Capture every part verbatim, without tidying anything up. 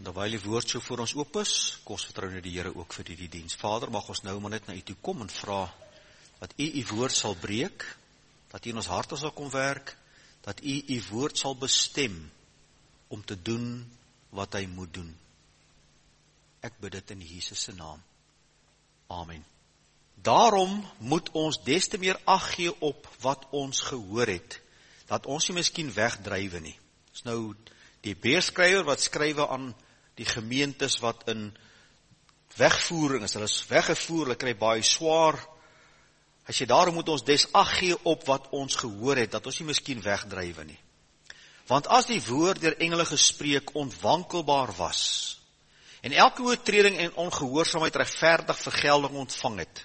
Terwyl die woord so voor ons oop is, kom ons vertrou net die Here ook vir die diens. Vader, mag ons nou maar net na U toe kom en vra dat U U woord sal breek, dat U in ons harte sal kom werk, dat U U woord sal bestem om te doen wat hy moet doen. Ek bid dit in Jesus se naam. Amen. Daarom moet ons des te meer ag gee op wat ons gehoor het, dat ons nie miskien wegdrywe nie. Dis nou die Hebreërskrywer wat skrywe aan die gemeentes wat in wegvoering is, hulle is weggevoer, hulle kry baie swaar. Hy sê, daarom moet ons des ag gee op wat ons gehoor het, dat ons nie miskien wegdrywe nie. Want as die woord deur engele gespreek onwankelbaar was, en elke oortreding en ongehoorsaamheid regverdig vergelding ontvang het,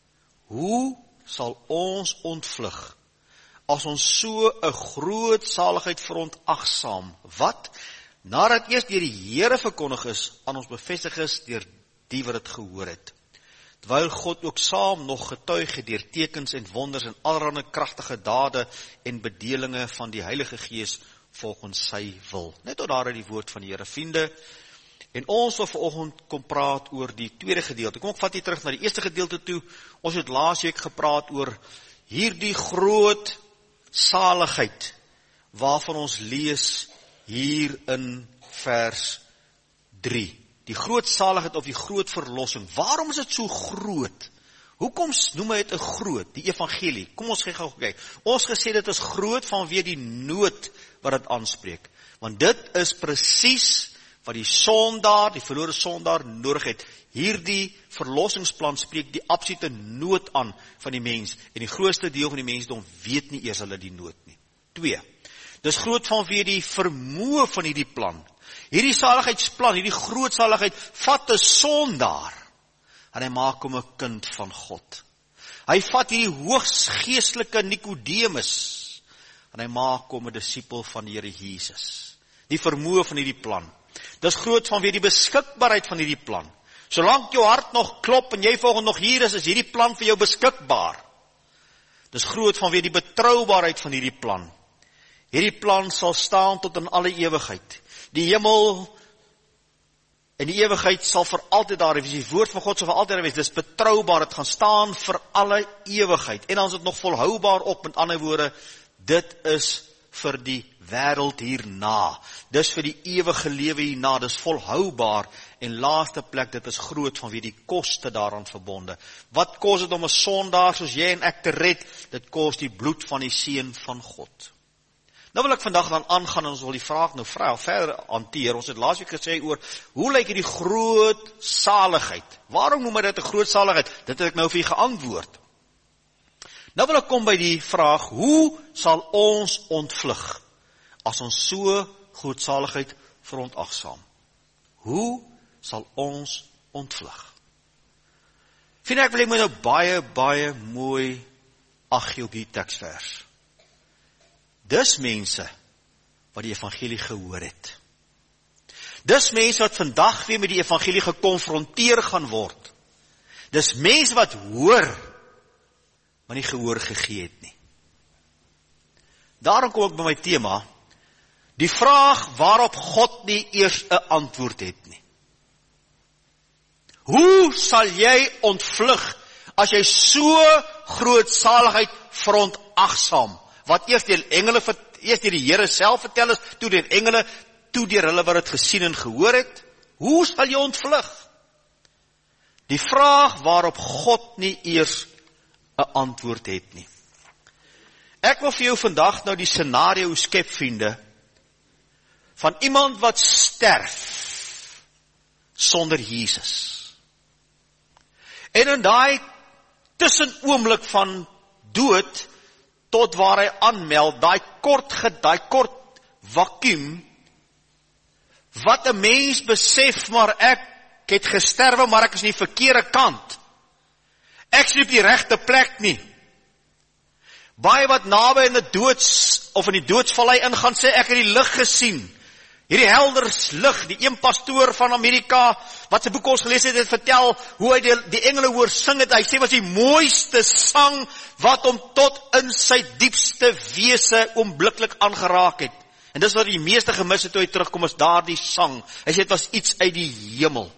hoe sal ons ontvlug, as ons so 'n groot saligheid verontagsaam, wat, nadat eers deur die Here verkondig is, aan ons bevestig is deur die wat dit gehoor het. Terwyl God ook saam nog getuig het deur tekens en wonders en allerlei kragtige dade en bedelinge van die Heilige Gees volgens sy wil. Net tot daar uit die woord van die Here, vriende. En ons wil vanoggend kom praat oor die tweede gedeelte. Kom ek vat hier terug na die eerste gedeelte toe. Ons het laas week gepraat oor hierdie groot saligheid waarvan ons lees hier in vers drie. Die groot saligheid of die groot verlossing. Waarom is dit so groot? Hoekom noem hy dit 'n groot, die evangelie? Kom ons gou kyk. Ons gesê dit is groot vanweë die nood wat dit aanspreek. Want dit is presies wat die sondaar, die verlore sondaar nodig het. Hierdie verlossingsplan spreek die absolute nood aan van die mens. En die grootste deel van die mensdom weet nie eers hulle die nood nie. Twee. Dis groot vanweë die vermoë van hierdie plan. Hierdie saligheidsplan, hierdie groot saligheid, vat 'n sondaar en hy maak hom 'n kind van God. Hy vat hierdie hoogs geestelike Nikodemus en hy maak hom 'n disipel van die Here Jesus. Die vermoë van hierdie plan. Dis groot vanweë die beskikbaarheid van hierdie plan. Solank jou hart nog klop en jy volgens nog hier is, is hierdie plan vir jou beskikbaar. Dis groot vanweë die betroubaarheid van hierdie plan. Hierdie plan sal staan tot in alle ewigheid. Die hemel en die ewigheid sal vir altyd daar wees. Die woord van God sal vir altyd daar wees. Dis betroubaar, dit gaan staan vir alle ewigheid. En dan is dit nog volhoubaar op, met ander woorde, dit is vir die wêreld hierna. Dis vir die ewige lewe hierna, dis volhoubaar. En laaste plek, dit is groot vanweë die koste daaraan verbonde. Wat kos dit om 'n sondaar soos jy en ek te red? Dit kos die bloed van die Seun van God. Nou wil ek vandag dan aangaan en ons wil die vraag nou vra, verder hanteer. Ons het laasweek gesê oor, hoe lyk hierdie groot saligheid? Waarom noem hy dit 'n groot saligheid? Dit het ek nou vir u geantwoord. Nou wil ek kom by die vraag, hoe sal ons ontvlug, as ons so groot saligheid verontagsaam? Hoe sal ons ontvlug? Vind ek wil ek moet nou baie, baie mooi ag gee op die teksvers. Dis mense wat die evangelie gehoor het. Dis mense wat vandag weer met die evangelie gekonfronteer gaan word. Dis mense wat hoor, maar nie gehoor gegee het nie. Daarom kom ek by my tema, die vraag waarop God nie eers 'n antwoord het nie. Hoe sal jy ontvlug as jy so groot saligheid verontagsaam? Wat eers deur engele, eers deur die Here self vertel is, toe deur engele, toe deur hulle wat dit gesien en gehoor het. Hoe sal jy ontvlug? Die vraag waarop God nie eers 'n antwoord het nie. Ek wil vir jou vandag nou die scenario skep, vriende, van iemand wat sterf sonder Jesus. En in daai tussenoomblik van dood tot waar hy aanmeld, daai kort, daai kort vakuum, wat 'n mens besef, maar ek het gesterwe, maar ek is nie verkeerde kant. Ek is nie op die regte plek nie. Baie wat naby in die doods, of in die doodsvallei ingaan, sê ek het die lig gesien. Hierdie helder lig, die een pastoor van Amerika, wat sy boek ons gelees het, het vertel, hoe hy die, die engele hoor sing het, hy sê, was die mooiste sang, wat hom tot in sy diepste wese oombliklik aangeraak het. En dis wat die meeste gemis het toe hy terugkom, is daar die sang. Hy sê, het was iets uit die hemel.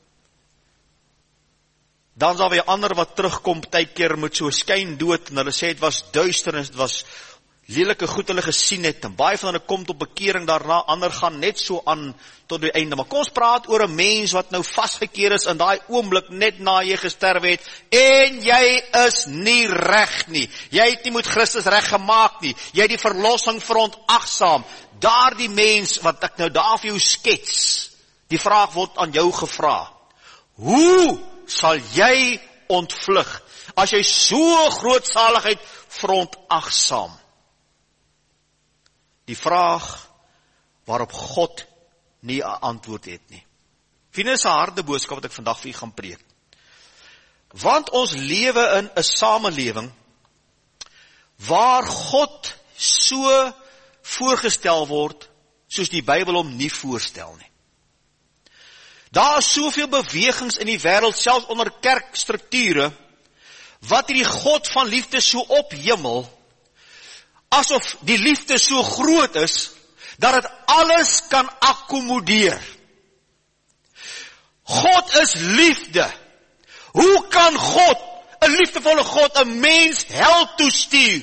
Dan is daar weer ander wat terugkom, partykeer met so skyn dood, en hulle sê, het was duisternis, het was lelike goed hulle gesien het, en baie van hulle kom tot bekering daarna, ander gaan net so aan tot die einde. Maar kom ons praat oor 'n mens wat nou vasgekeer is in daai oomblik net na jy gesterf het, en jy is nie reg nie. Jy het nie met Christus reg gemaak nie. Jy het die verlossing verontagsaam. Daardie mens wat ek nou daar vir jou skets, die vraag word aan jou gevra. Hoe sal jy ontvlug as jy so groot saligheid verontagsaam? Die vraag waarop God nie 'n antwoord het nie. Vriende, is 'n harde boodskap wat ek vandag vir u gaan preek. Want ons lewe in 'n samelewing waar God so voorgestel word soos die Bybel hom nie voorstel nie. Daar is soveel bewegings in die wêreld, selfs onder kerkstrukture, wat die God van liefde so ophemel, asof die liefde so groot is, dat het alles kan akkommodeer. God is liefde. Hoe kan God, 'n liefdevolle God, 'n mens hel toestuur?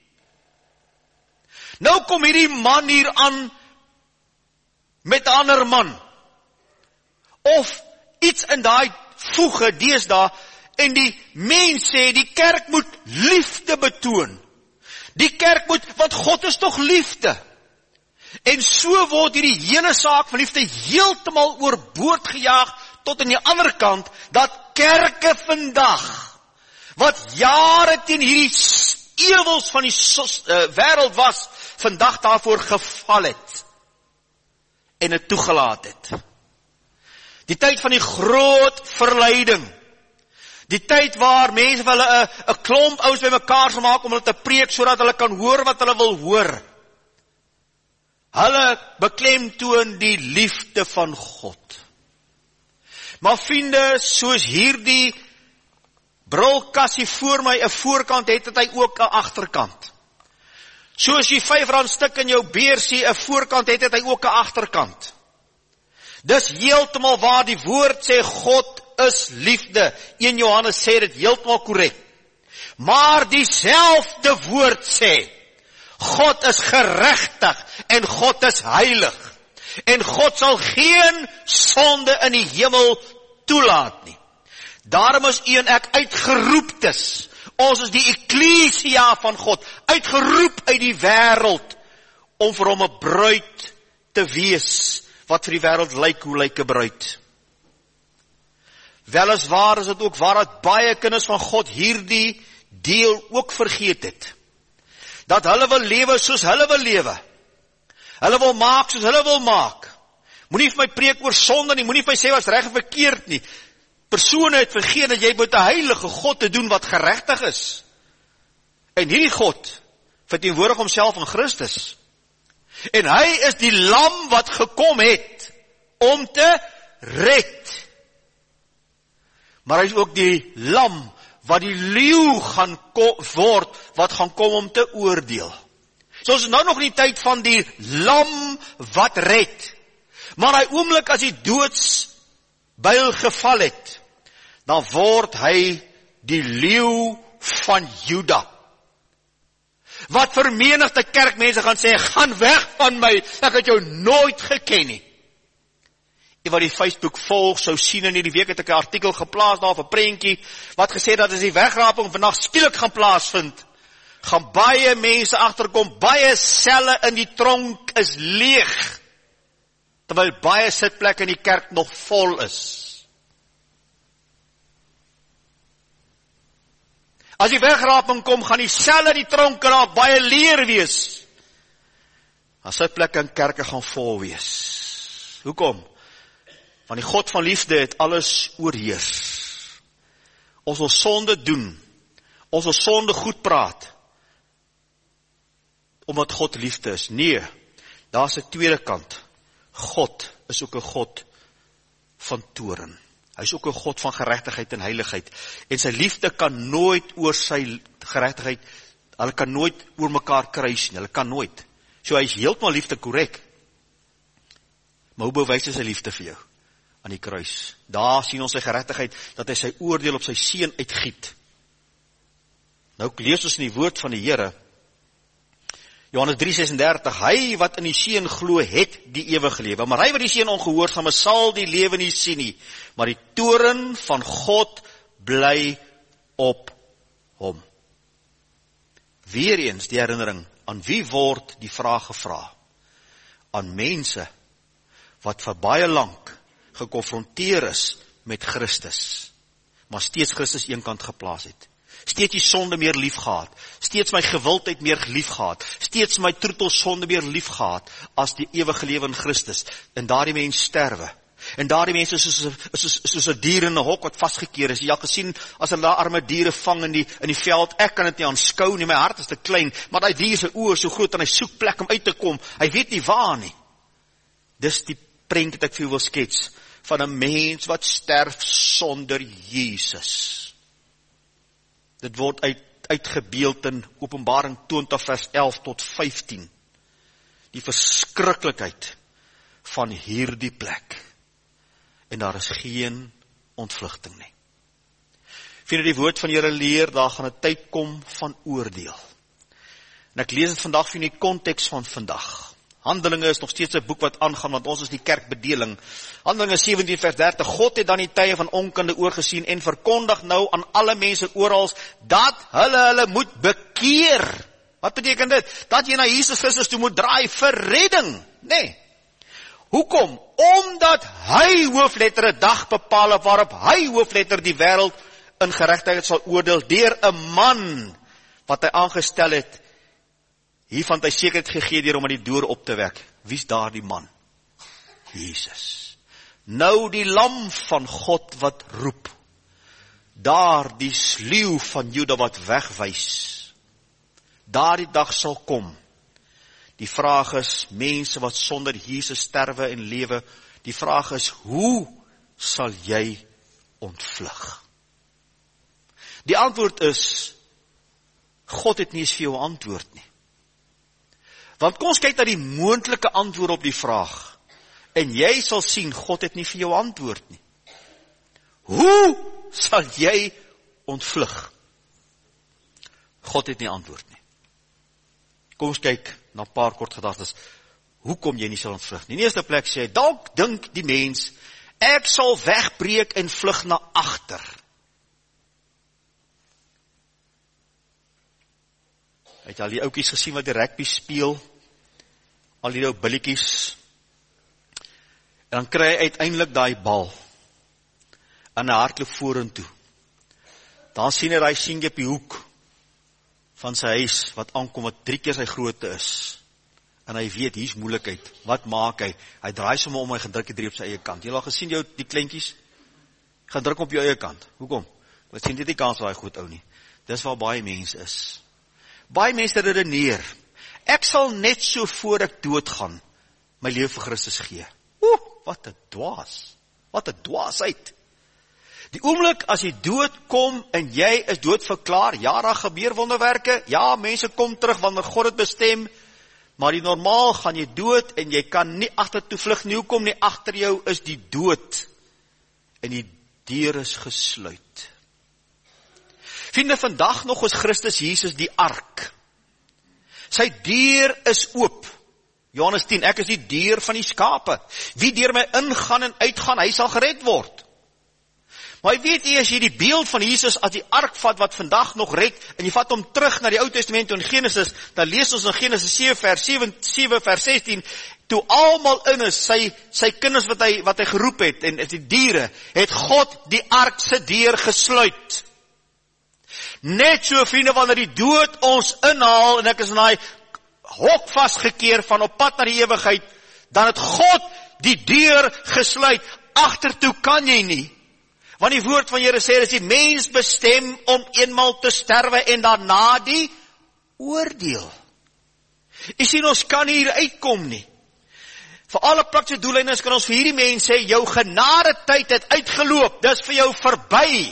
Nou kom hierdie man hier aan met 'n ander man. Of iets in daai voege deesdae, en die mens sê, die kerk moet liefde betoon. Die kerk moet, want God is toch liefde. En so word hierdie hele saak van liefde heeltemal oorboord gejaag, tot aan die ander kant, dat kerke vandag, wat jare teen hierdie ewels van die sos, uh, wêreld was, vandag daarvoor geval het, en het toegelaat het. Die tyd van die groot verleiding, die tyd waar mense vir hulle 'n 'n klomp ouens bymekaar sal maak om hulle te preek sodat hulle kan hoor wat hulle wil hoor. Hulle beklemtoon die liefde van God. Maar vriende, soos hierdie brilkassie voor my 'n voorkant het, het hy ook 'n agterkant. Soos jy vyf rand stuk in jou beursie 'n voorkant het, het hy ook 'n agterkant. Dis heeltemal waar die woord sê God is liefde. een Johannes sê dit heeltemal korrek. Maar dieselfde woord sê, God is geregtig en God is heilig. En God sal geen sonde in die hemel toelaat nie. Daarom is u en ek uitgeroeptes. Ons is die eklesia van God, uitgeroep uit die wêreld, om vir hom 'n bruid te wees, wat vir die wêreld lyk, hoe lyk 'n bruid. Weliswaar is dit ook waar dat baie kinders van God hierdie deel ook vergeet het. Dat hulle wil lewe soos hulle wil lewe. Hulle wil maak soos hulle wil maak. Moenie vir my preek oor sonde nie, moenie vir my sê wat reg en verkeerd nie. Persone het vergeet dat jy met 'n heilige God te doen wat geregtig is. En hierdie God verteenwoordig homself in Christus. En hy is die lam wat gekom het om te red. Maar hy is ook die lam wat die leeu gaan word, wat gaan kom om te oordeel. So ons is nou nog in die tyd van die lam wat red. Maar hy oomblik as die doodsbuil geval het, dan word hy die leeu van Juda. Wat vir menigte kerkmense gaan sê, gaan weg van my, ek het jou nooit geken nie. En wat die Facebook volg, sou sien in hierdie week het ek 'n artikel geplaas daar, 'n prentjie, wat gesê dat as die wegraping vandag skielik gaan plaasvind, gaan baie mense agterkom, baie selle in die tronk is leeg, terwyl baie sitplekke in die kerk nog vol is. As die wegraping kom, gaan die selle in die tronk raak baie leer wees. As sitplekke in kerke gaan vol wees. Hoekom? Want die God van liefde het alles oorheers. Ons wil sonde doen. Ons wil sonde goed praat. Omdat God liefde is. Nee, daar is 'n tweede kant. God is ook 'n God van toorn. Hy is ook 'n God van geregtigheid en heiligheid. En sy liefde kan nooit oor sy geregtigheid, hulle kan nooit oor mekaar kruis nie. Hulle kan nooit. So hy is heeltemal liefde korrek. Maar hoe bewys hy sy liefde vir jou? Aan die kruis. Daar sien ons sy geregtigheid, dat hy sy oordeel op sy seun uitgiet. Nou lees ons in die woord van die Here, Johannes drie sesendertig, hy wat in die seun glo het die ewige lewe, maar hy wat die seun ongehoorsaam is, sal die lewe nie sien nie, maar die toorn van God bly op hom. Weereens die herinnering, aan wie word die vraag gevra? Aan mense wat vir baie lank gekonfronteer is met Christus, maar steeds Christus eenkant geplaas het. Steeds die sonde meer lief gehad, steeds my gewildheid meer lief gehad, steeds my troetelsonde meer lief gehad, as die ewige lewe in Christus. En daardie mens sterwe. En daardie mense is soos, soos, soos 'n dier in 'n hok wat vasgekeer is. Jy het al gesien, as hulle daar arme diere vang in die, in die veld, ek kan dit nie aanskou nie, my hart is te klein, maar die dier se oë is so groot, en hy soek plek om uit te kom, hy weet nie waar nie. Dis die prentjie wat ek vir jou wil skets, van 'n mens wat sterf sonder Jesus. Dit word uit, uitgebeeld in Openbaring twintig vers elf tot vyftien. Die verskriklikheid van hierdie plek. En daar is geen ontvlugting nie. Vind jy die woord van die Here leer, daar gaan 'n tyd kom van oordeel. En ek lees dit vandag vir die konteks van vandag. Handelinge is nog steeds 'n boek wat aangaan, want ons is die kerkbedeling. Handelinge sewentien vers dertig, God het dan die tye van onkunde oorgesien en verkondig nou aan alle mense oral dat hulle hulle moet bekeer. Wat beteken dit? Dat jy na Jesus Christus toe moet draai vir redding. Nee. Hoekom? Omdat hy hoofletter 'n dag bepaal het waarop hy hoofletter die wêreld in geregtigheid sal oordeel deur 'n man wat hy aangestel het. Hiervan het hy sekerheid gegee deur om aan die dode op te wek. Wie's daardie man? Jesus. Nou die lam van God wat roep. Daar die sluw van Juda wat wegwys. Daardie dag sal kom. Die vraag is, mense wat sonder Jesus sterwe en lewe, die vraag is, hoe sal jy ontvlug? Die antwoord is, God het nie eens vir jou antwoord nie. Want kom ons kyk na die moontlike antwoord op die vraag, en jy sal sien, God het nie vir jou antwoord nie. Hoe sal jy ontvlug? God het nie antwoord nie. Kom ons kyk na 'n paar kort gedagtes, hoekom jy nie sal ontvlug nie. In die eerste plek sê hy, dalk dink die mens, ek sal wegbreek en vlug na agter. Het jy al die oukies gesien wat die rugby speel? Al die ou billetjies. En dan kry hy uiteindelik daai bal. En hy hardloop vorentoe. Dan sien hy daai seentjie op die hoek van sy huis, wat aankom, wat drie keer sy grootte is. En hy weet, hier's moeilikheid. Wat maak hy? Hy draai sommer om, hy gaan druk die drie op sy eie kant. Jy al gesien jou, die kleintjies? Gaan druk op jou eie kant. Hoekom? Want sien dit nie kans waar hy goed ou nie. Dis waar baie mense is. Baie mense redeneer, ek sal net so voor ek doodgaan, my lewe vir Christus gee. Oeh, wat 'n dwaas, wat 'n dwaasheid. Die oomblik as jy dood kom, en jy is dood verklaar, ja, daar gebeur wonderwerke, ja, mense kom terug, wanneer God het bestem, maar die normaal gaan jy dood, en jy kan nie agtertoe vlug nie, hoekom nie, agter jou is die dood, en die deur is gesluit. Vriende, vandag nog is Christus Jesus die ark. Sy deur is oop. Johannes tien, ek is die deur van die skape. Wie deur my ingaan en uitgaan, hy sal gered word. Maar jy weet jy, as jy die beeld van Jesus as die ark vat, wat vandag nog red, en jy vat hom terug na die Ou Testament in Genesis, dan lees ons in Genesis sewe vers sewe vers sestien, toe almal in is, sy, sy kinders wat hy, wat hy geroep het, en is die diere, het God die ark se deur gesluit. Net so, vriende, wanneer die dood ons inhaal, en ek is in die hok vastgekeer van op pad na die ewigheid, dan het God die deur gesluit. Agtertoe kan jy nie. Want die woord van Here sê, is die mens bestem om eenmaal te sterwe en daarna die oordeel. Jy sien, ons kan hier uitkom nie. Vir alle praktiese doeleindes kan ons vir hierdie mense sê, jou genade tyd het uitgeloop, dis vir jou verby.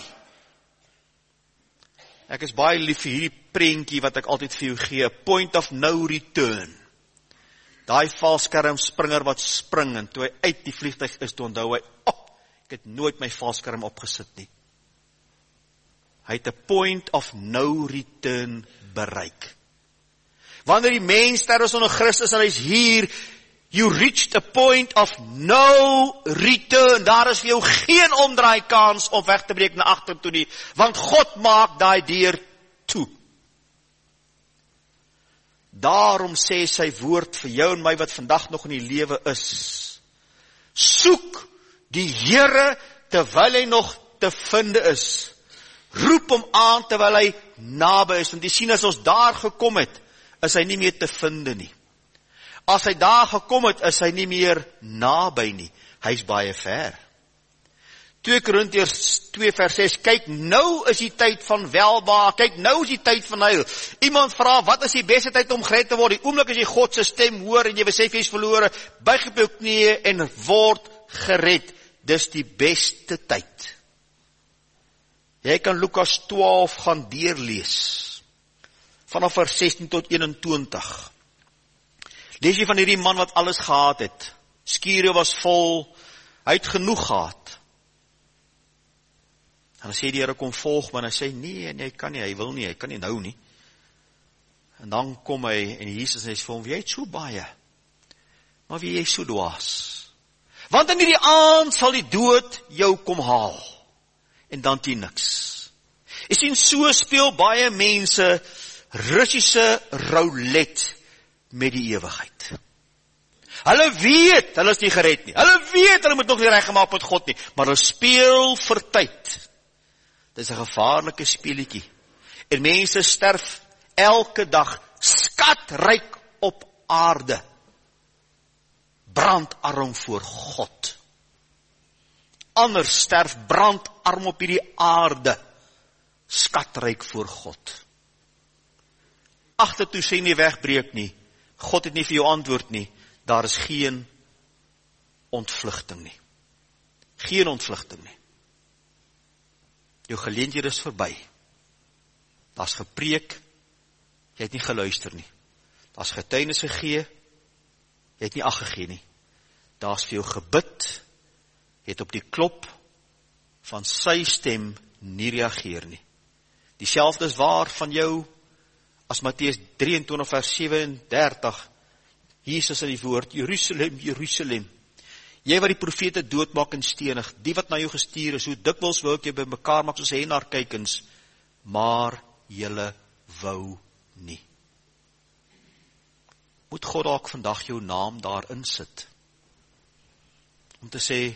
Ek is baie lief vir hierdie prentjie wat ek altyd vir jou gee, point of no return. daai valskermspringer wat spring, en toe hy uit die vliegtuig is, toe onthou hy, oh, ek het nooit my valskerm opgesit nie. Hy het 'n point of no return bereik. Wanneer die mens sterwe sonder Christus, en hy is hier, you reached a point of no return. Daar is vir jou geen omdraai kans om weg te breek na agter toe nie, want God maak daai deur toe. Daarom sê sy woord vir jou en my wat vandag nog in die lewe is, soek die Here terwyl hy nog te vind is. Roep hom aan terwyl hy naby is, want jy sien as ons daar gekom het, is hy nie meer te vind nie. As hy daar gekom het, is hy nie meer naby nie. Hy is baie ver. twee Korintiërs twee vers ses, kyk nou is die tyd van welbehaag, kyk nou is die tyd van heil. Iemand vra, wat is die beste tyd om gered te word? Die oomblik as jy God se stem hoor en jy besef jy is verlore, buig op jou knieë en word gered. Dis die beste tyd. Jy kan Lukas twaalf gaan deurlees, vanaf vers sestien tot eenentwintig. Lees jy van hierdie man wat alles gehad het. Skure was vol, hy het genoeg gehad. En dan sê die Here, kom volg, maar hy sê, nee, nee, hy kan nie, hy wil nie, hy kan nie nou nie. En dan kom hy, en Jesus sê vir hom, jy het so baie, maar wie jy so dwaas. Want in die aand sal die dood jou kom haal, en dan het jy niks. Jy sien, so speel baie mense Russiese roulette met die ewigheid. Hulle weet, hulle is nie gered nie. Hulle weet, hulle moet nog nie reggemaak met God nie. Maar hulle speel vir tyd. Dit is 'n gevaarlike speletjie. En mense sterf elke dag skatryk op aarde. Brandarm voor God. Anders sterf brandarm op hierdie aarde. Skatryk voor God. Agtertoe sê nie wegbreek nie. God het nie vir jou antwoord nie. Daar is geen ontvlugting nie. Geen ontvlugting nie. Jou geleenthede is verby. Daar's gepreek, jy het nie geluister nie. Daar's getuienis gegee, jy het nie ag gegee nie. Daar's vir jou gebid, jy het op die klop van sy stem nie reageer nie. Dieselfde is waar van jou as Matteus drieëntwintig vers sewendertig, Jesus in die woord, Jerusalem, Jerusalem, jy wat die profete doodmaak en stenig, die wat na jou gestuur is, hoe dikwels wil ek jy by mekaar maak soos hennaarkykens, maar julle wou nie. Moet God ook vandag jou naam daarin sit, om te sê,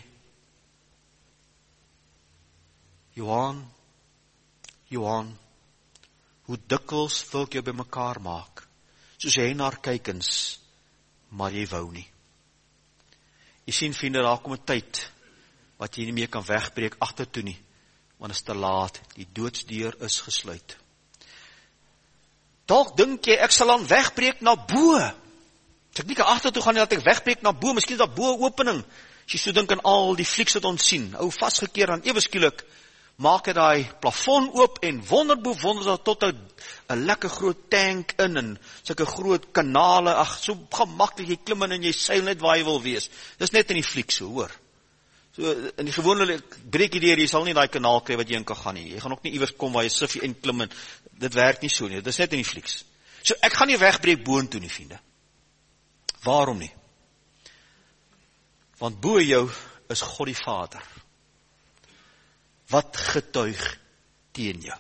Johan, Johan, hoe dikwels wil ek jou by mekaar maak, soos hennaarkykens, maar jy wou nie. Jy sien vriende, daar kom 'n tyd wat jy nie meer kan wegbreek agtertoe nie, want is te laat, die doodsdeur is gesluit. Dalk dink jy, ek sal dan wegbreek na bo. As ek nie kan agtertoe gaan nie, dat ek wegbreek na bo, miskien is daar bo 'n opening. As jy so dink aan al die flieks wat ons sien, ou vasgekeer aan ewe skielik, maak hy daai plafon oop en wonderbo wonder tot 'n 'n lekker groot tank in en sulke groot kanale, ag so gemaklik, jy klim in en jy seil net waar jy wil wees. Dis net in die fliek so, hoor. So in die gewone breek jy deur, jy sal nie daai kanaal kry wat jy in kan gaan nie. Jy gaan ook nie iewers kom waar jy siffie inklim en dit werk nie so nie. Dit is net in die flieks. So ek gaan nie wegbreek boontoe nie, vriende. Waarom nie? Want bo jou is God die Vader wat getuig teen jou.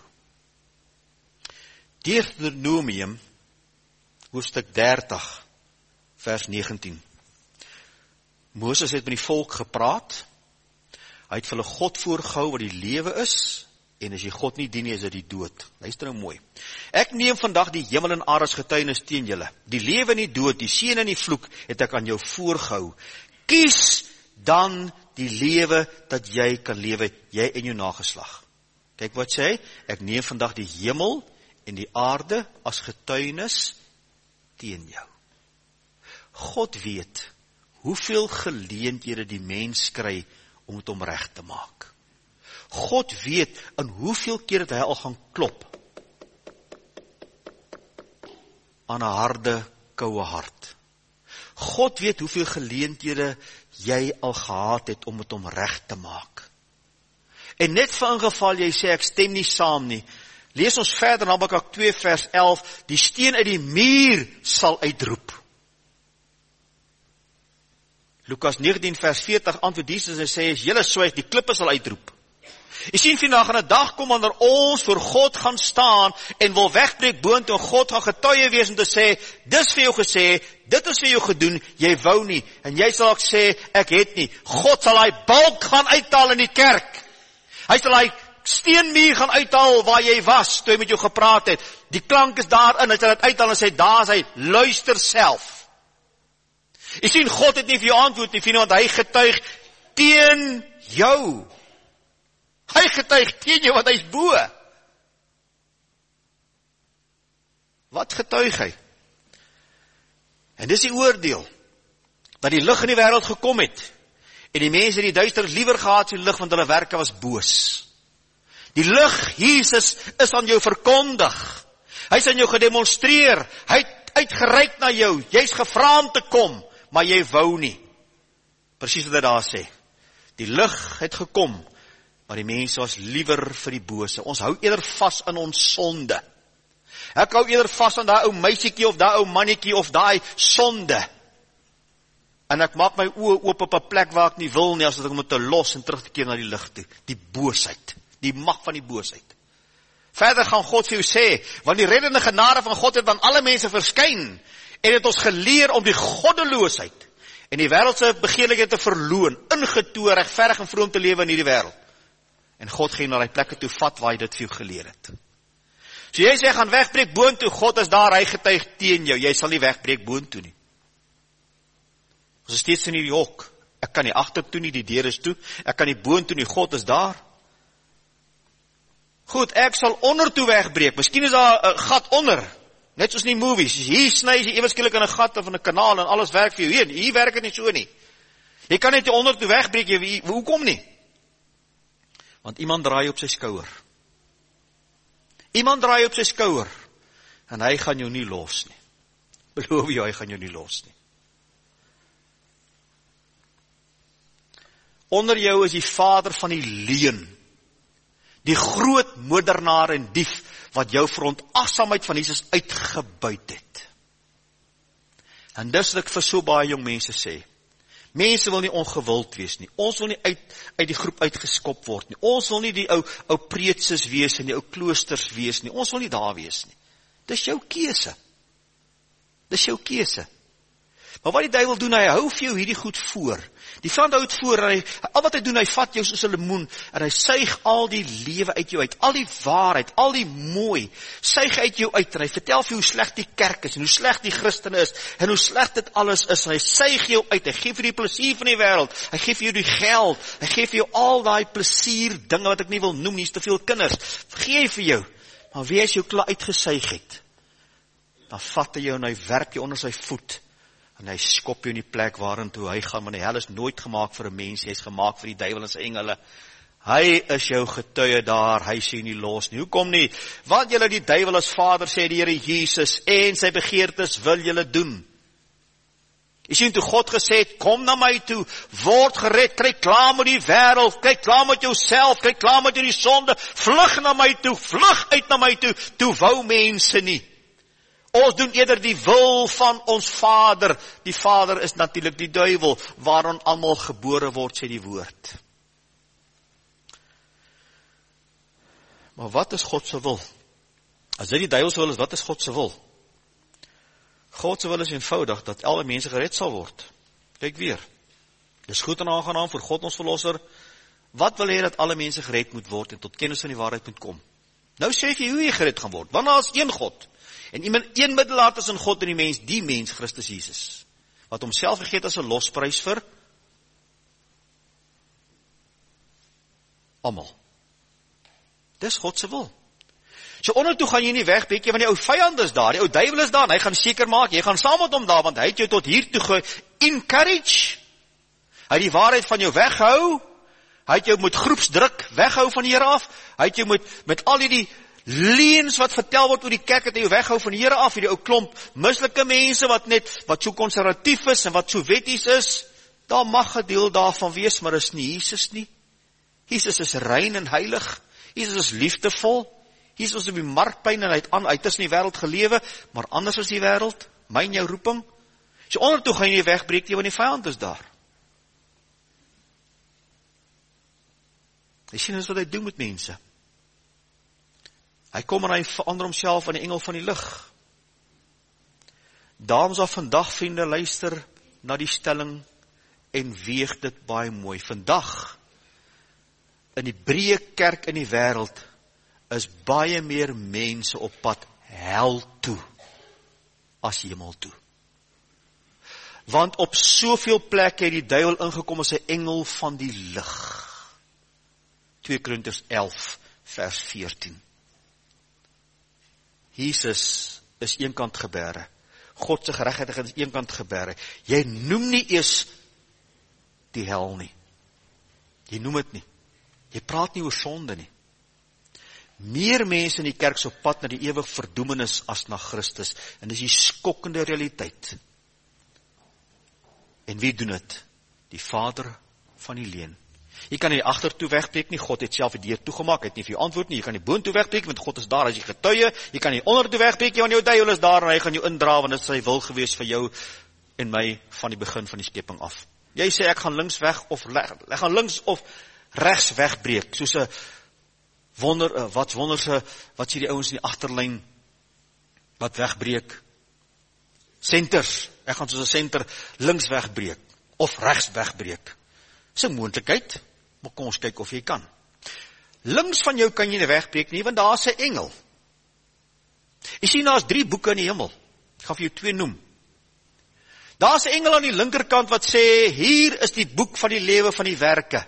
Deuteronomium, hoofstuk dertig, vers negentien. Moses het met die volk gepraat, hy het vir hulle God voorgehou wat die lewe is, en as jy God nie dien nie, is dit die dood. Luister nou mooi. Ek neem vandag die hemel en aarde as getuienis teen julle. Die lewe en die dood, die seën en die vloek, het ek aan jou voorgehou. Kies dan die lewe dat jy kan lewe, jy en jou nageslag. Kyk wat sê hy, ek neem vandag die hemel en die aarde as getuienis teen jou. God weet hoeveel geleenthede die mens kry om het om reg te maak. God weet in hoeveel keer het hy al gaan klop aan 'n harde, koue hart. God weet hoeveel geleenthede jy al gehad het om het om reg te maak. En net vir in geval jy sê, ek stem nie saam nie, lees ons verder in Habakuk twee vers elf, die steen uit die muur sal uitroep. Lukas negentien vers veertig antwoord Jesus en sê, as julle swyg, die klippe sal uitroep. Jy sien vandag aan 'n dag kom wanneer ons voor God gaan staan en wil wegbreek boontoe en God gaan getuie wees om te sê, dis vir jou gesê, dit is vir jou gedoen, jy wou nie, en jy sal ook sê, ek het nie. God sal hy balk gaan uithaal in die kerk. Hy sal hy steenmuur gaan uithaal waar jy was, toe hy met jou gepraat het. Die klank is daarin, hy sal dit uithaal en sê, daar is hy, luister self. Jy sien, God het nie vir jou antwoord nie, vriende, want hy getuig teen jou. Hy getuig teen jou, want hy is bo. Wat getuig hy? En dis die oordeel, dat die lig in die wêreld gekom het, en die mense die duister liewer gehad die lig, want hulle werke was boos. Die lig, Jesus, is aan jou verkondig. Hy is aan jou gedemonstreer. Hy het uitgereik na jou. Jy is gevra om te kom, maar jy wou nie. Presies wat hy daar sê. Die lig het gekom, maar die mense was liewer vir die bose. Ons hou eerder vas in ons sonde. Ek hou eerder vas aan daai ou meisiekie of daai ou mannetjie of daai sonde. En ek maak my oë oop op 'n plek waar ek nie wil nie, as ek moet te los en terug te keer na die lig toe. Die boosheid, die mag van die boosheid. Verder gaan God vir jou sê, want die reddende genade van God het aan alle mense verskyn, en het ons geleer om die goddeloosheid en die wêreldse begeerlikhede te verloon, ingetoe, regverdig en vroom te lewe in hierdie wêreld. En God gaan na die plekke toe vat waar hy dit vir jou geleer het. So jy sê, gaan wegbreek boontoe, God is daar, hy getuig teen jou, jy sal nie wegbreek boontoe nie. Ons is steeds in hierdie hok, ek kan nie agtertoe nie, die deur is toe, ek kan nie boontoe nie, God is daar. Goed, ek sal ondertoe wegbreek, miskien is daar 'n gat onder, net soos in die movies, hier sny jy ewe skielik in 'n gat of in 'n kanaal en alles werk vir jou, hier, hier werk dit nie so nie. Jy kan net die ondertoe wegbreek, jy, hoekom nie? Want iemand draai op sy skouer. Iemand draai op sy skouer, en hy gaan jou nie los nie. Beloof jou, hy gaan jou nie los nie. Onder jou is die vader van die leuen, die groot moordenaar en dief, wat jou verontagsaamheid van Jesus uitgebuit het. En dis wat ek vir so baie jong mense sê, mense wil nie ongewild wees nie, ons wil nie uit, uit die groep uitgeskop word nie, ons wil nie die ou, ou preetses wees en die ou kloosters wees nie, ons wil nie daar wees nie. Dis jou keuse. Dis jou keuse. Maar wat die duiwel doen, hy hou vir jou hierdie goed voor. Die vyand hou het voor, en hy, al wat hy doen, hy vat jou soos 'n lemoen, en hy suig al die lewe uit jou uit, al die waarheid, al die mooi, suig uit jou uit, en hy vertel vir jou hoe sleg die kerk is, en hoe sleg die Christen is, en hoe sleg dit alles is, en hy suig jou uit, hy gee vir die plesier van die wêreld, hy gee vir jou die geld, hy gee vir jou al die plesier, dinge wat ek nie wil noem, nie is te veel kinders, gee hy vir jou, maar wie as jou klaar uitgesuig het, dan vat hy jou, en hy werp jou onder sy voet, en hy skop jou in die plek waarin toe hy gaan, want die hel is nooit gemaak vir 'n mens, hy is gemaak vir die duiwel en sy engele. Hy is jou getuie daar, hy sê nie los nie. Hoekom nie? Want julle die duiwel as vader, sê die Here Jesus, en sy begeertes wil julle doen. Jy sien, toe God gesê het, kom na my toe, word gered, kry klaar met die wêreld, kry klaar met jouself, kry klaar met die sonde, vlug na my toe, vlug uit na my toe, toe wou mense nie. Ons doen eerder die wil van ons Vader. Die Vader is natuurlik die duiwel, waarin almal gebore word, sê die woord. Maar wat is God se wil? As dit die duiwel se wil is, wat is God se wil? God se wil is eenvoudig, dat alle mense gered sal word. Kyk weer, dis goed en aangenaam vir God ons verlosser. Wat wil hy dat alle mense gered moet word en tot kennis van die waarheid moet kom? Nou sê jy hoe jy gered gaan word, want daar is een God. En iemand een middelaar tussen God en die mens, die mens Christus Jesus, wat homself gegee het as 'n losprys vir almal. Dis God se wil. So ondertoe gaan jy nie wegbreek, want die ou vyand is daar, die ou duiwel is daar, en hy gaan seker maak, jy gaan saam met hom daar, want hy het jou tot hier toe ge-encourage, hy het die waarheid van jou weghou, hy het jou met groepsdruk weghou van die Here af, hy het jou met, met al die Leuns wat vertel word oor die kerk, het hy jou weghou van die Here af, hierdie ou klomp mislike mense wat net, wat so konservatief is en wat so wetties is, daar mag 'n deel daarvan wees, maar is nie Jesus nie. Jesus is rein en heilig, Jesus is liefdevol, Jesus is op die markplein en hy het, aan, hy het tussen die wêreld gelewe, maar anders is die wêreld, myn jou roeping. So ondertoe gaan jy nie wegbreek nie, want die vyand is daar. Jy sien eens wat hy doen met mense. Hy kom en hy verander homself in die engel van die lig. Daarom sal vandag, vriende, luister na die stelling en weeg dit baie mooi. Vandag, in die breë kerk in die wêreld, is baie meer mense op pad hel toe, as hemel toe. Want op soveel plekke het die duiwel ingekom as 'n engel van die lig. twee Korintiërs elf, vers veertien. Jesus is eenkant gebeure. God se geregtigheid is eenkant gebeure. Jy noem nie eers die hel nie. Jy noem dit nie. Jy praat nie oor sonde nie. Meer mense in die kerk is op pad na die ewige verdoemenis as na Christus. En dis die skokkende realiteit. En wie doen dit? Die Vader van die leen. Jy kan nie agtertoe wegbreek nie, God het self die deur toegemaak, het nie vir jou antwoord nie, jy kan nie boontoe wegbreek, want God is daar as jy getuie, jy kan nie ondertoe wegbreek, want jou duiwel is daar, en hy gaan jou indra, want dit is sy wil gewees vir jou en my van die begin van die skeping af. Jy sê, ek gaan links weg, of ek gaan links of regs wegbreek, soos 'n wonder, wat wonderse, wat sê die ouens in die agterlyn, wat wegbreek, senters, ek gaan soos 'n senter links wegbreek, of regs wegbreek. Dis 'n moontlikheid, maar kom ons kyk of jy kan. Links van jou kan jy nie wegbreek nie, want daar is 'n engel. Jy sien, daar is drie boeke in die hemel. Ek gaan vir jou twee noem. Daar is 'n engel aan die linkerkant wat sê, hier is die boek van die lewe van die werke.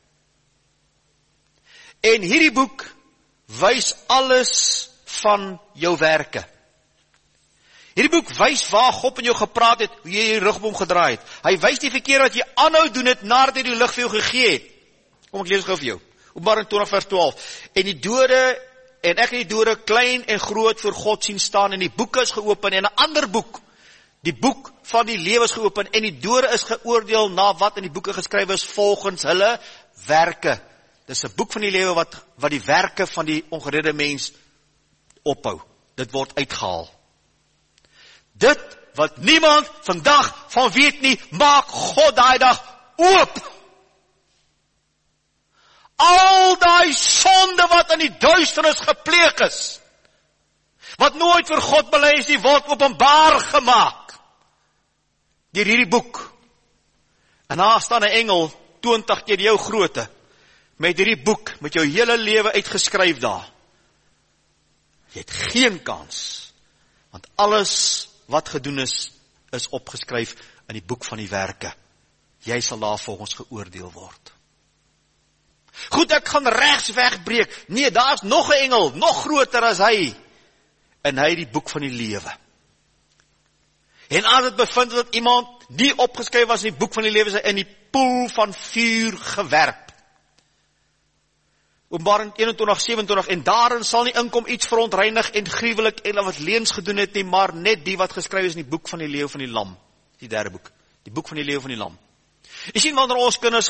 En hierdie boek wys alles van jou werke. Hierdie boek wys waar God in jou gepraat het, hoe jy jou rug op hom gedraai het. Hy wys die verkeer wat jy aanhou doen het, nadat hy die lig vir jou gegee het. Kom ek lees gou vir jou. Openbaring twintig vers twaalf. En die dode, en ek het die dode klein en groot voor God sien staan, en die boeke is geopen, en 'n ander boek, die boek van die lewe is geopen, en die dode is geoordeel na wat in die boeke geskryf is, volgens hulle werke. Dis 'n boek van die lewe wat, wat die werke van die ongeredde mens ophou. Dit word uitgehaal. Dit wat niemand vandag van weet nie, maak God daai dag oop. Al daai sonde wat in die duisternis gepleeg is, wat nooit vir God bely is, die word openbaar gemaak deur hierdie boek. En daar staan 'n engel twintig keer jou grootte met hierdie boek, met jou hele lewe uitgeskryf daar. Jy het geen kans, want alles wat gedoen is, is opgeskryf in die boek van die werke. Jy sal daar volgens geoordeel word. Goed, ek gaan regs wegbreek. Nee, daar is nog 'n engel, nog groter as hy. En hy die boek van die lewe. En as het bevind dat iemand nie opgeskryf was in die boek van die lewe, is hy in die poel van vuur gewerp. Openbaring eenentwintig sewenentwintig, en daarin sal nie inkom iets verontreinig en gruwelik en wat leens gedoen het nie, maar net die wat geskryf is in die boek van die leeu van die lam. Die derde boek, die boek van die leeu van die lam. Jy sien, wanneer ons kinders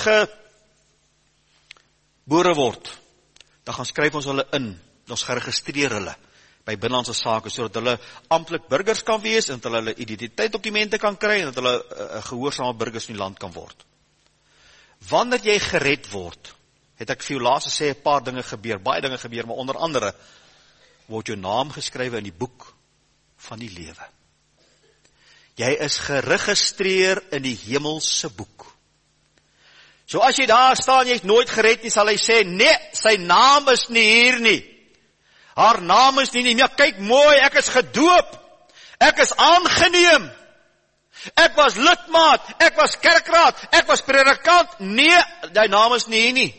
gebore word, dan gaan skryf ons hulle in, ons geregistreer hulle by binnelandse sake, sodat hulle amptelik burgers kan wees, en dat hulle hulle identiteitsdokumente kan kry, en dat hulle uh, gehoorsame burgers in die land kan word. Wanneer jy gered word, het ek vir jou laas gesê, 'n paar dinge gebeur, baie dinge gebeur, maar onder andere word jou naam geskrywe in die boek van die lewe. Jy is geregistreer in die hemelse boek. So as jy daar staan, jy het nooit gered nie, sal hy sê, nee, sy naam is nie hier nie. Haar naam is nie nie, maar kyk mooi, ek is gedoop, ek is aangeneem, ek was lidmaat, ek was kerkraad, ek was predikant, nee, die naam is nie hier nie.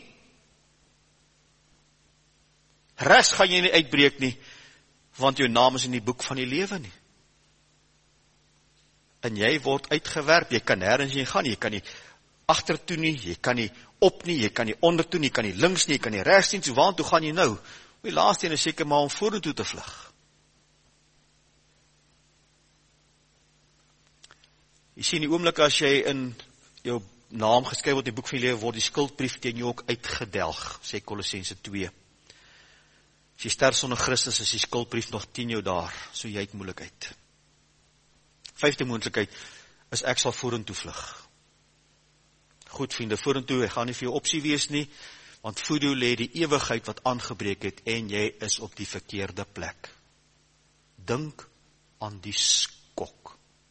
Res gaan jy nie uitbreek nie, want jou naam is in die boek van die lewe nie. En jy word uitgewerp, jy kan nêrens nie gaan nie, jy kan nie agtertoe nie, jy kan nie op nie, jy kan nie ondertoe nie, jy kan nie links nie, jy kan nie regs nie, so waartoe gaan jy nou? Die laaste een is seker maar om vorentoe te vlug. Jy sien die oomblik as jy in jou naam geskryf word in die boek van die lewe, word die skuldbrief teen jou ook uitgedelg, sê Kolossense twee. As jy sterf sonder Christus, is die skuldbrief nog teen jou daar, so jy het moeilikheid. Vyfde moontlikheid is ek sal vorentoe vlug. Goed vriende, vorentoe, hy gaan nie vir jou opsie wees nie, want voor jou lê die ewigheid wat aangebreek het, en jy is op die verkeerde plek. Dink aan die skok.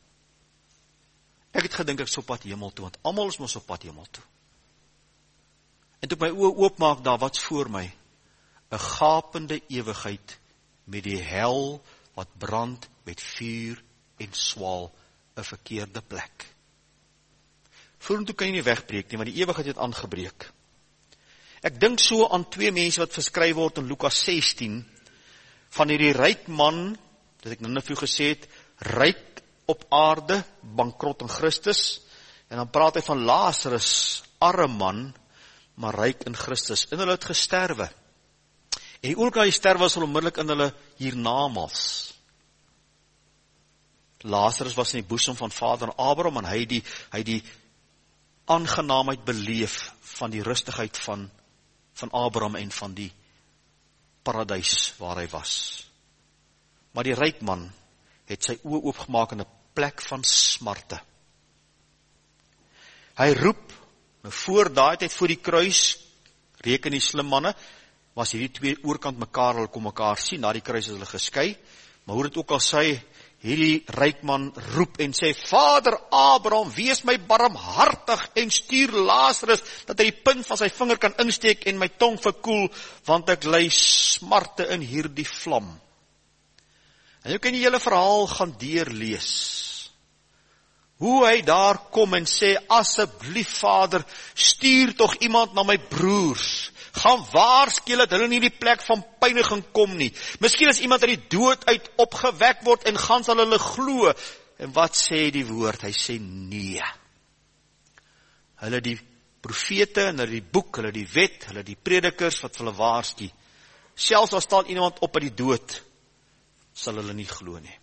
Ek het gedink ek is op pad hemel toe, want almal is mos op pad hemel toe. En toe ek my oë oopmaak daar, wat's voor my? 'n gapende ewigheid met die hel wat brand met vuur en swaal, 'n verkeerde plek. Vorentoe kan jy nie wegbreek nie, want die ewigheid het aangebreek. Ek dink so aan twee mense wat verskryf word in Lukas sestien, van hierdie ryk man, dat ek nou net vir jou gesê het, ryk op aarde, bankrot in Christus, en dan praat hy van Lazarus, arme man, maar ryk in Christus, en hulle het gesterwe. En die oorlog hy sterwe was al onmiddellik in hulle hiernamaals. Lazarus was in die boesem van vader Abraham, en hy die, hy die aangenaamheid beleef van die rustigheid van, van Abraham en van die paradys waar hy was. Maar die ryk man het sy oë oopgemaak in 'n plek van smarte. Hy roep, nou voor daai tyd voor die kruis, reken die slim manne, was hierdie twee oorkant mekaar, hulle kom mekaar sien, na die kruis is hulle geskei, maar hoe dit ook al sê, hierdie ryk man roep en sê, Vader Abraham, wees my barmhartig en stuur Lazarus, dat hy die punt van sy vinger kan insteek en my tong verkoel, want ek ly smarte in hierdie vlam. En jy kan die hele verhaal gaan deurlees. Hoe hy daar kom en sê, asseblief Vader, stuur tog iemand na my broers, gaan waarsku dat hulle nie die plek van pyniging kom nie. Miskien as iemand uit die dood uit opgewek word en gaan sal hulle glo. En wat sê die woord? Hy sê nee. Hulle die profete en hulle die boek, hulle die wet, hulle die predikers wat hulle waarsku. Selfs as staan iemand op uit die dood, sal hulle nie glo nie.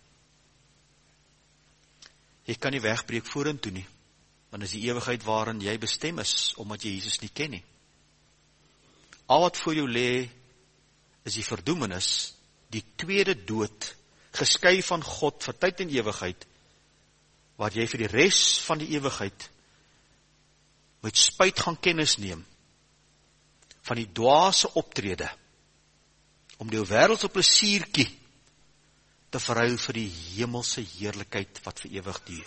Jy kan nie wegbreek vorentoe nie, want is die ewigheid waarin jy bestem is, omdat jy Jesus nie ken nie. Al wat voor jou lê, is die verdoemenis, die tweede dood, geskei van God vir tyd en ewigheid, waar jy vir die res van die ewigheid met spyt gaan kennis neem van die dwaase optrede om jou wêreldse plesiertjie te verruil vir die hemelse heerlikheid wat vir ewig duur.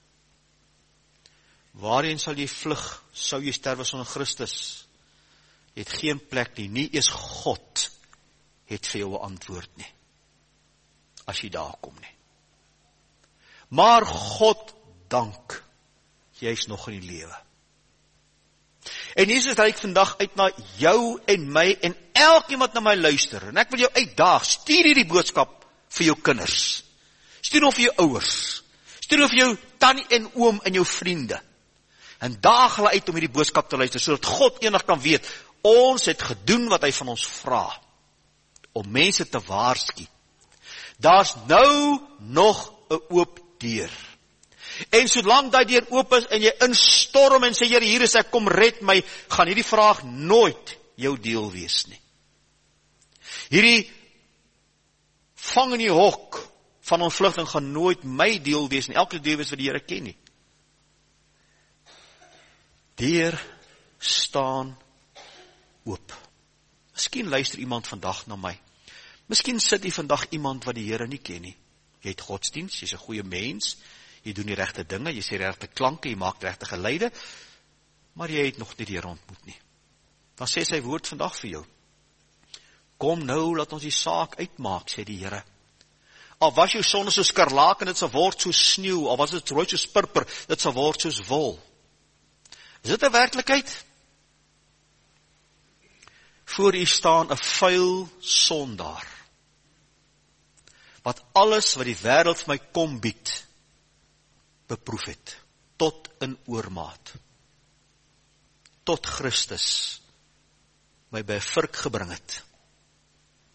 Waarheen sal jy vlug, sou jy sterwe sonder Christus? Jy het geen plek nie, nie eens God het vir jou 'n antwoord nie, as jy daar kom nie. Maar God dank, jy is nog in die lewe. En Jesus reik vandag uit na jou en my en elkeen wat na my luister, en ek wil jou uitdaag, stuur hierdie boodskap vir jou kinders, stuur hom vir jou ouers, stuur hom vir jou tannie en oom en jou vriende, en daag hulle uit om hierdie boodskap te luister, sodat God eendag kan weet, ons het gedoen wat hy van ons vra, om mense te waarsku. Daar's nou nog 'n oop deur. En solank daai deur oop is en jy instorm en sê, Here, hier is ek, kom red my, gaan hierdie vraag nooit jou deel wees nie. Hierdie vang in die hok van ontvlugting gaan nooit my deel wees nie, elke deel wees wat die Here ken nie. Deur staan oop. Miskien luister iemand vandag na my. Miskien sit hier vandag iemand wat die Here nie ken nie. Jy het godsdienst, jy's 'n goeie mens, jy doen die regte dinge, jy sê regte klanke, jy maak regte geluide, maar jy het nog nie die Here ontmoet nie. Dan sê sy woord vandag vir jou. Kom nou, laat ons die saak uitmaak, sê die Here. Al was jou sonde so skarlaken, dit sal word soos sneeu, al was dit rooi soos purper, dit sal word soos wol. Is dit 'n werklikheid? Voor u staan 'n vuil sondaar, wat alles wat die wêreld vir my kom bied, beproef het, tot in oormaat, tot Christus my by 'n vurk gebring het,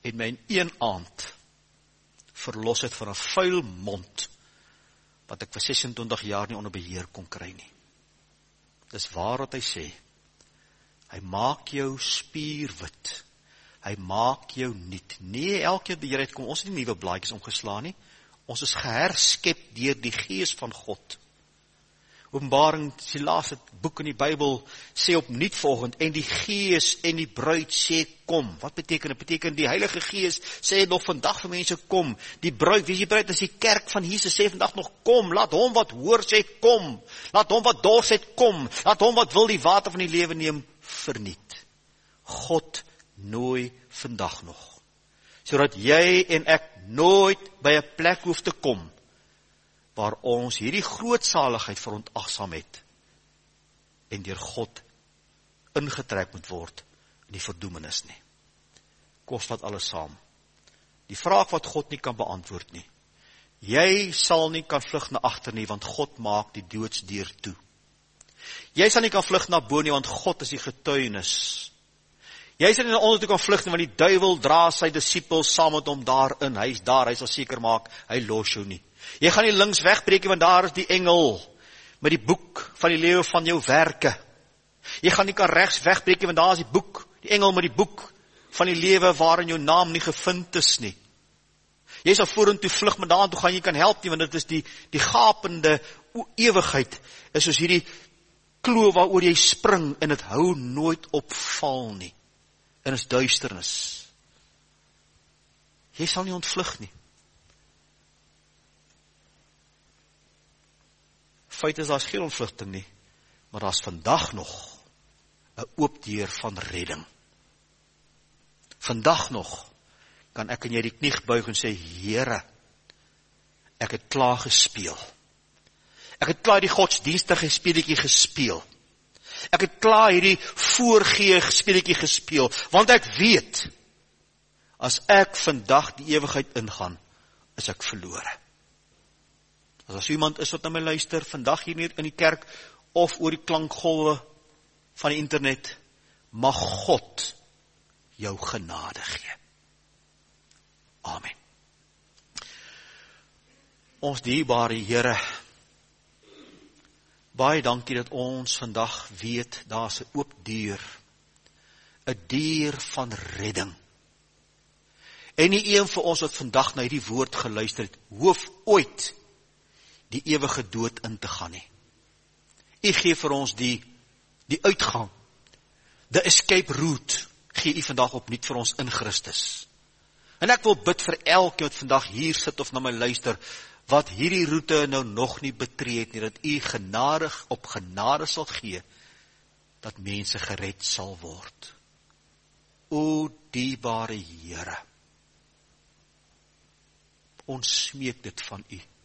en my in een aand verlos het van 'n vuil mond, wat ek vir ses en twintig jaar nie onder beheer kon kry nie. Dis waar wat hy sê, hy maak jou spierwit, hy maak jou nuut. Nee, elke keer die Here uitkom, ons het nie nuwe blaadjies omgeslaan nie, ons is geherskep deur die Gees van God. Openbaring, die laaste boek in die Bybel, sê opnuut volgend, en die Gees en die bruid sê kom. Wat beteken dit? Beteken die Heilige Gees sê nog vandag vir mense kom. Die bruid, wie is die bruid? Dis die kerk van Jesus, sê vandag nog kom. Laat hom wat hoor sê kom. Laat hom wat dors het kom. Laat hom wat wil die water van die lewe neem verniet. God nooi vandag nog, sodat jy en ek nooit by 'n plek hoef te kom waar ons hierdie grootsaligheid verontagsaam het en deur God ingetrek moet word in die verdoemenis nie. Kos wat alles saam. Die vraag wat God nie kan beantwoord nie. Jy sal nie kan vlug na agter nie, want God maak die doodsdeur toe. Jy sal nie kan vlug na bo nie, want God is die getuienis. Jy sal nie na onder toe kan vlug nie, want die duiwel dra sy disippels saam met hom daarin. Hy is daar, hy sal seker maak, hy los jou nie. Jy gaan nie links wegbreek nie, want daar is die engel met die boek van die lewe van jou werke. Jy gaan nie kan regs wegbreek nie, want daar is die boek, die engel met die boek van die lewe waarin jou naam nie gevind is nie. Jy sal vorentoe vlug, maar daartoe gaan jy kan help nie, want dit is die, die gapende ewigheid, is soos hierdie kloof waaroor jy spring, en het hou nooit op val nie. En is duisternis. Jy sal nie ontvlug nie. Feit is, daar is geen ontvlugting nie, maar daar is vandag nog 'n oop deur van redding. Vandag nog kan ek en jy die knie buig en sê, Here, ek het klaar gespeel. Ek het klaar die godsdienstige speletjie gespeel. Ek het klaar hierdie voorgee speletjie gespeel, want ek weet, as ek vandag die ewigheid ingaan, is ek verlore. As as iemand is wat na my luister, vandag hier in die kerk, of oor die klankgolwe van die internet, mag God jou genade gee. Amen. Ons dierbare Here, baie dankie dat ons vandag weet, daar is 'n oop deur, 'n deur van redding. En nie een van ons wat vandag na hierdie woord geluister het, hoef ooit die ewige dood in te gaan nie. U gee vir ons die, die uitgang, the escape route, gee u vandag opnuut vir ons in Christus. En ek wil bid vir elkeen wat vandag hier sit of na my luister, wat hierdie roete nou nog nie betree het nie, dat u genadig op genade sal gee, dat mense gered sal word. O dierbare Here, ons smeek dit van u.